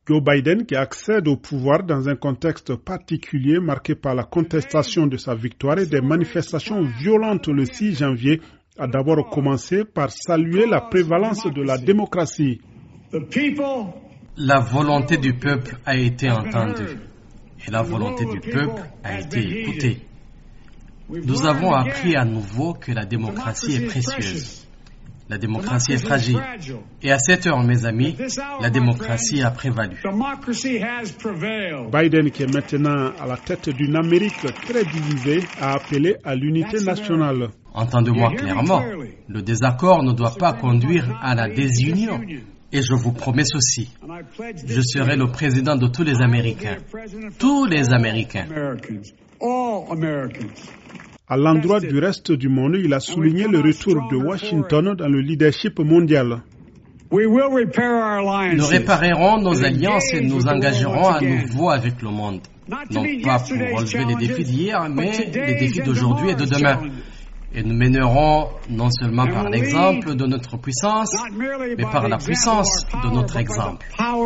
Joe Biden, qui accède au pouvoir dans un contexte particulier marqué par la contestation de sa victoire et des manifestations violentes le 6 janvier, a d'abord commencé par saluer la prévalence de la démocratie. La volonté du peuple a été entendue et la volonté du peuple a été écoutée. Nous avons appris à nouveau que la démocratie est précieuse. La démocratie est fragile. Et à cette heure, mes amis, la démocratie a prévalu. Biden, qui est maintenant à la tête d'une Amérique très divisée, a appelé à l'unité nationale. Entendez-moi clairement, le désaccord ne doit pas conduire à la désunion. Et je vous promets ceci, je serai le président de tous les Américains. Tous les Américains. À l'endroit du reste du monde, il a souligné le retour de Washington dans le leadership mondial. Nous réparerons nos alliances et nous engagerons à nouveau avec le monde. Non pas pour relever les défis d'hier, mais les défis d'aujourd'hui et de demain. Et nous mènerons non seulement par l'exemple de notre puissance, mais par la puissance de notre exemple.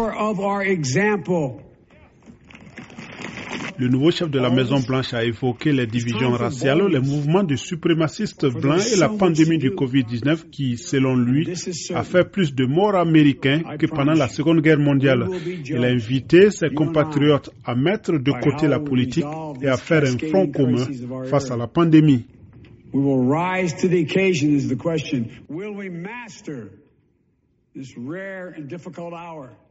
Le nouveau chef de la Maison-Blanche a évoqué les divisions raciales, les mouvements de suprémacistes blancs et la pandémie du Covid-19 qui, selon lui, a fait plus de morts américains que pendant la Seconde Guerre mondiale. Il a invité ses compatriotes à mettre de côté la politique et à faire un front commun face à la pandémie. We will rise to the occasion is the question. Will we master this rare and difficult hour?